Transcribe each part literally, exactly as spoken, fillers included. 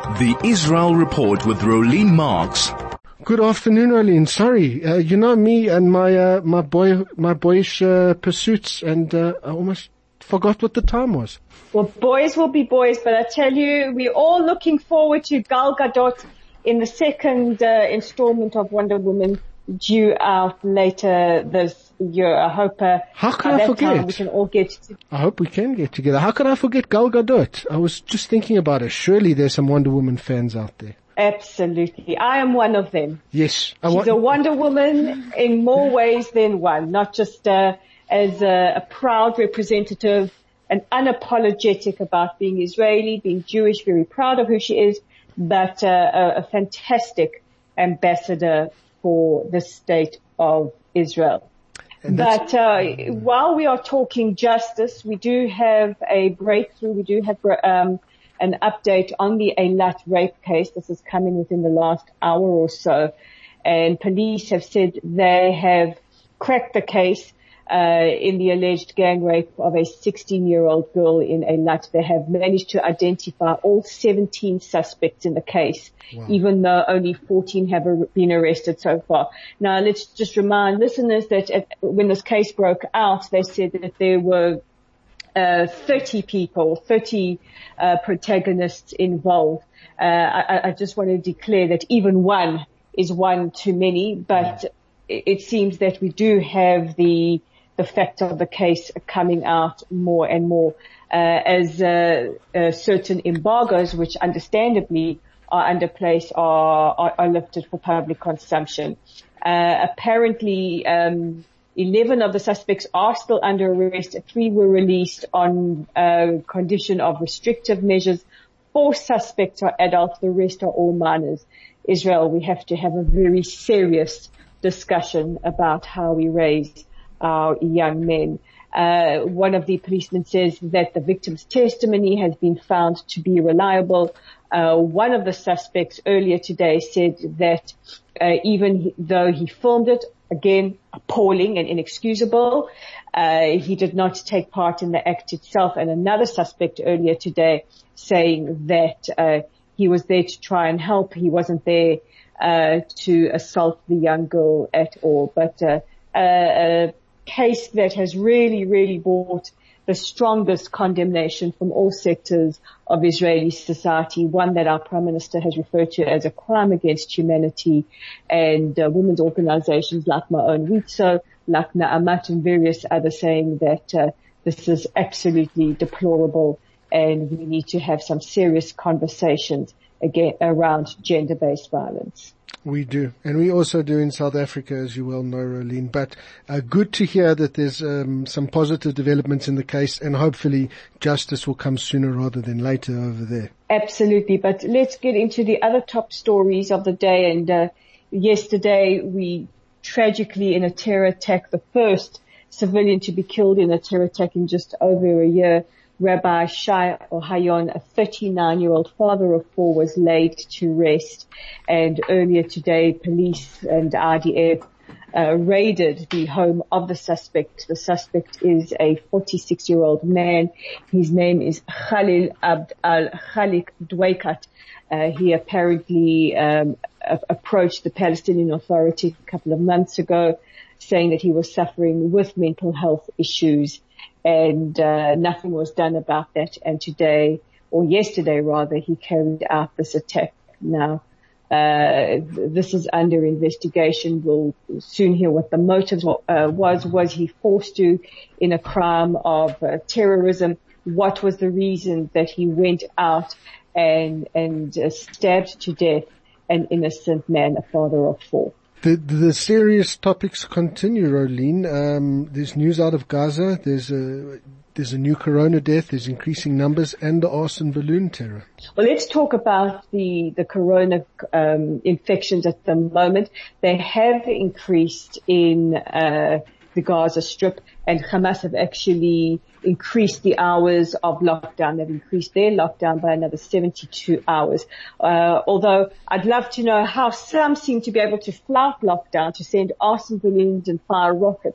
The Israel Report with Rolene Marks. Good afternoon, Rolene. Sorry, uh, you know me and my uh, my boy my boyish uh, pursuits, and uh, I almost forgot what the time was. Well, boys will be boys, but I tell you, we're all looking forward to Gal Gadot in the second uh, installment of Wonder Woman, due out later this year. I hope uh, How can by I that forget? time we can all get to. I hope we can get together. How can I forget Gal Gadot? I was just thinking about her. Surely there's some Wonder Woman fans out there. Absolutely. I am one of them. Yes. I She's want- a Wonder Woman in more ways than one, not just uh, as a, a proud representative and unapologetic about being Israeli, being Jewish, very proud of who she is, but uh, a, a fantastic ambassador for the state of Israel. But uh, while we are talking justice, we do have a breakthrough. We do have um, an update on the Eilat rape case. This has come in within the last hour or so. And police have said they have cracked the case uh, in the alleged gang rape of a sixteen-year-old girl in Eilat. They have managed to identify all seventeen suspects in the case, wow. even though only fourteen have been arrested so far. Now, let's just remind listeners that at, when this case broke out, they said that there were uh, thirty people, thirty uh, protagonists involved. Uh, I, I just want to declare that even one is one too many, but it, it seems that we do have the the fact of the case coming out more and more uh, as uh, uh, certain embargoes, which understandably are under place, are, are, are lifted for public consumption. Uh, apparently, um, eleven of the suspects are still under arrest. Three were released on uh, condition of restrictive measures. Four suspects are adults. The rest are all minors. Israel, we have to have a very serious discussion about how we raise our young men. Uh, one of the policemen says that the victim's testimony has been found to be reliable. Uh, one of the suspects earlier today said that uh, even he, though he filmed it, again, appalling and inexcusable, uh, he did not take part in the act itself. And another suspect earlier today saying that uh, he was there to try and help. He wasn't there uh, to assault the young girl at all. But uh, uh, case that has really, really brought the strongest condemnation from all sectors of Israeli society, one that our Prime Minister has referred to as a crime against humanity, and uh, women's organizations like my own Ritso, like Na'amat, and various others saying that uh, this is absolutely deplorable and we need to have some serious conversations again around gender-based violence. We do. And we also do in South Africa, as you well know, Rolene. But uh, good to hear that there's um, some positive developments in the case, and hopefully justice will come sooner rather than later over there. Absolutely. But let's get into the other top stories of the day. And uh, yesterday we tragically, in a terror attack, the first civilian to be killed in a terror attack in just over a year, Rabbi Shai Ohayon, a thirty-nine-year-old father of four, was laid to rest. And earlier today, police and R D F uh, raided the home of the suspect. The suspect is a forty-six-year-old man. His name is Khalil Abd al-Khalik Dwaykat. Uh, he apparently um, a- approached the Palestinian Authority a couple of months ago, saying that he was suffering with mental health issues. And uh, nothing was done about that. And today, or yesterday rather, he carried out this attack. Now, uh, this is under investigation. We'll soon hear what the motive uh, was. Was he forced to in a crime of uh, terrorism? What was the reason that he went out and and uh, stabbed to death an innocent man, a father of four? The, the serious topics continue, Rolene. Um, there's news out of Gaza. There's a, there's a new corona death. There's increasing numbers and the arson balloon terror. Well, let's talk about the, the corona, um, infections at the moment. They have increased in, uh, the Gaza Strip, and Hamas have actually increased the hours of lockdown. They've increased their lockdown by another seventy-two hours. Uh, although I'd love to know how some seem to be able to flout lockdown to send arson balloons and fire rockets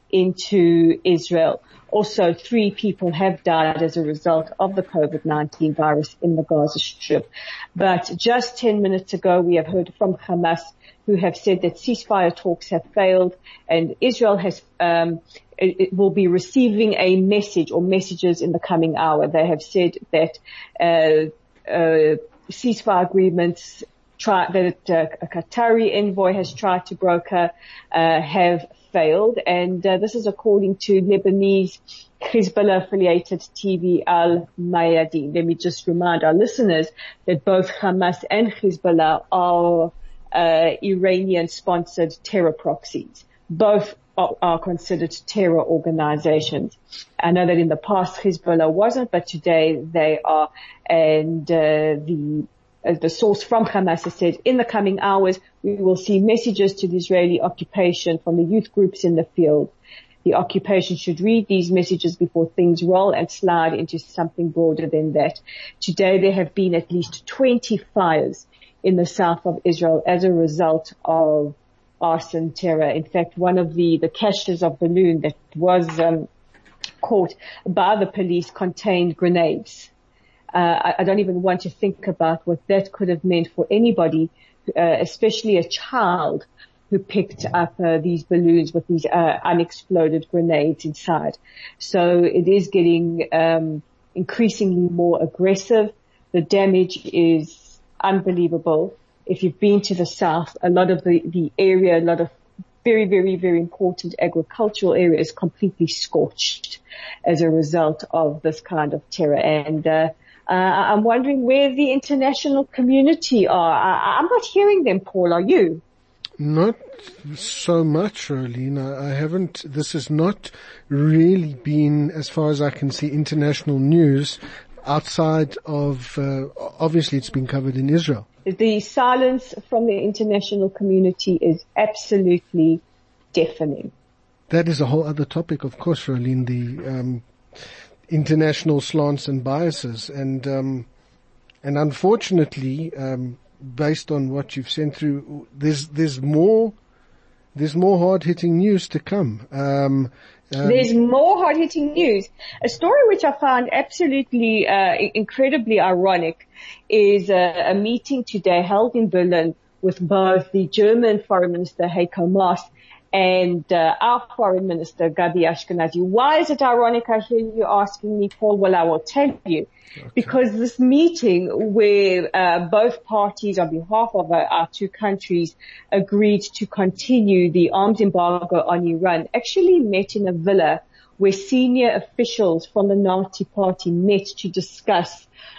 into Israel. Also, three people have died as a result of the COVID nineteen virus in the Gaza Strip. But just ten minutes ago, we have heard from Hamas, who have said that ceasefire talks have failed, and Israel has um it, it will be receiving a message or messages in the coming hour. They have said that uh, uh ceasefire agreements try, that uh, a Qatari envoy has tried to broker uh, have failed, and uh, this is according to Lebanese Hezbollah-affiliated T V Al Mayadeen. Let me just remind our listeners that both Hamas and Hezbollah are uh, Iranian-sponsored terror proxies. Both are, are considered terror organizations. I know that in the past Hezbollah wasn't, but today they are. And uh, the As the source from Hamas has said, in the coming hours, we will see messages to the Israeli occupation from the youth groups in the field. The occupation should read these messages before things roll and slide into something broader than that. Today, there have been at least twenty fires in the south of Israel as a result of arson terror. In fact, one of the, the caches of balloon that was um, caught by the police contained grenades. Uh, I, I don't even want to think about what that could have meant for anybody, uh, especially a child who picked up uh, these balloons with these uh, unexploded grenades inside. So it is getting um, increasingly more aggressive. The damage is unbelievable. If you've been to the south, a lot of the, the area, a lot of very, very, very important agricultural area is completely scorched as a result of this kind of terror. And uh, Uh, I'm wondering where the international community are. I, I'm not hearing them, Paul. Are you? Not so much, Roline. I, I haven't. This has not really been, as far as I can see, international news outside of. Uh, obviously, it's been covered in Israel. The silence from the international community is absolutely deafening. That is a whole other topic, of course, Roline. The um, international slants and biases, and um, and unfortunately, um, based on what you've sent through, there's there's more there's more hard-hitting news to come. Um, um, there's more hard-hitting news. A story which I found absolutely uh, incredibly ironic is a, a meeting today held in Berlin with both the German Foreign Minister Heiko Maas and uh, our Foreign Minister, Gabi Ashkenazi. Why is it ironic? I hear you asking me, Paul. Well, I will tell you. Okay. Because this meeting where uh, both parties on behalf of our, our two countries agreed to continue the arms embargo on Iran actually met in a villa where senior officials from the Nazi Party met to discuss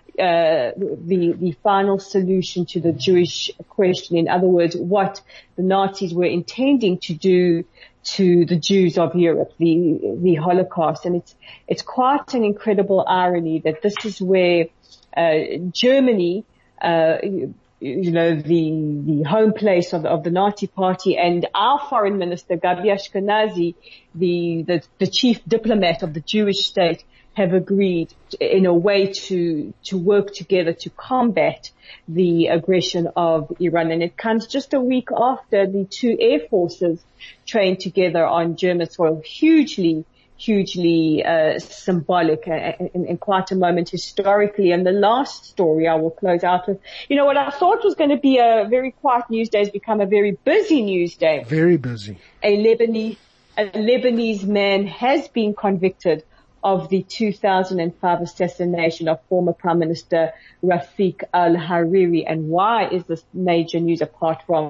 Uh, the, the final solution to the Jewish question. In other words, what the Nazis were intending to do to the Jews of Europe, the, the Holocaust. And it's, it's quite an incredible irony that this is where, uh, Germany, uh, you, you know, the, the home place of, of the Nazi Party, and our Foreign Minister, Gabi Ashkenazi, the, the, the chief diplomat of the Jewish state, have agreed in a way to, to work together to combat the aggression of Iran. And it comes just a week after the two air forces trained together on German soil. Hugely, hugely, uh, symbolic and, and, and quite a moment historically. And the last story I will close out with, you know, what I thought was going to be a very quiet news day has become a very busy news day. Very busy. A Lebanese, a Lebanese man has been convicted of the two thousand five assassination of former Prime Minister Rafiq al-Hariri. And why is this major news apart from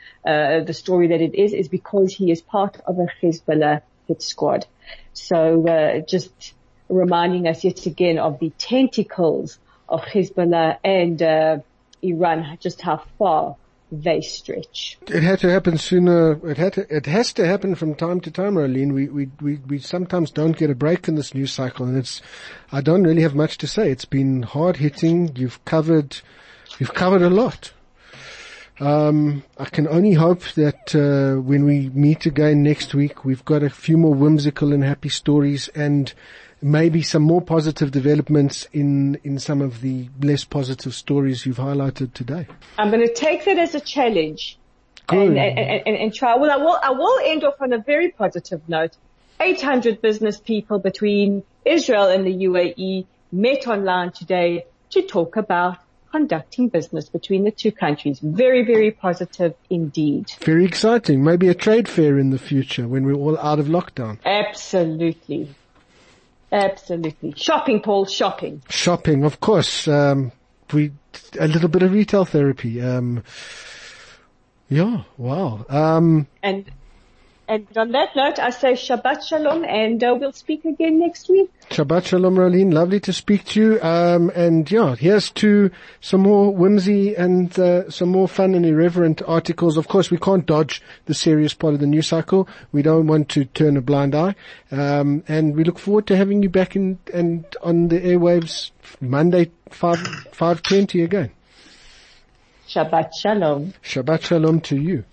uh, the story that it is, is because he is part of a Hezbollah hit squad. So uh, just reminding us yet again of the tentacles of Hezbollah and uh, Iran, just how far they stretch. It had to happen sooner. It had to, it has to happen from time to time, Roline. We, we, we, we sometimes don't get a break in this news cycle, and it's, I don't really have much to say. It's been hard hitting. You've covered, you've covered a lot. Um, I can only hope that, uh, when we meet again next week, we've got a few more whimsical and happy stories, and maybe some more positive developments in, in some of the less positive stories you've highlighted today. I'm going to take that as a challenge. Good. And, and, and, and try. Well, I will, I will end off on a very positive note. eight hundred business people between Israel and the U A E met online today to talk about conducting business between the two countries. Very, very positive indeed. Very exciting. Maybe a trade fair in the future when we're all out of lockdown. Absolutely. Absolutely. Shopping, Paul, shopping. Shopping, of course. Um, we, a little bit of retail therapy. Um, yeah, wow. Um, and, and on that note, I say Shabbat Shalom, and uh, we'll speak again next week. Shabbat Shalom, Rolene. Lovely to speak to you. Um, and yeah, here's to some more whimsy and uh, some more fun and irreverent articles. Of course, we can't dodge the serious part of the news cycle. We don't want to turn a blind eye. Um, and we look forward to having you back in and on the airwaves Monday, five five twenty again. Shabbat Shalom. Shabbat Shalom to you.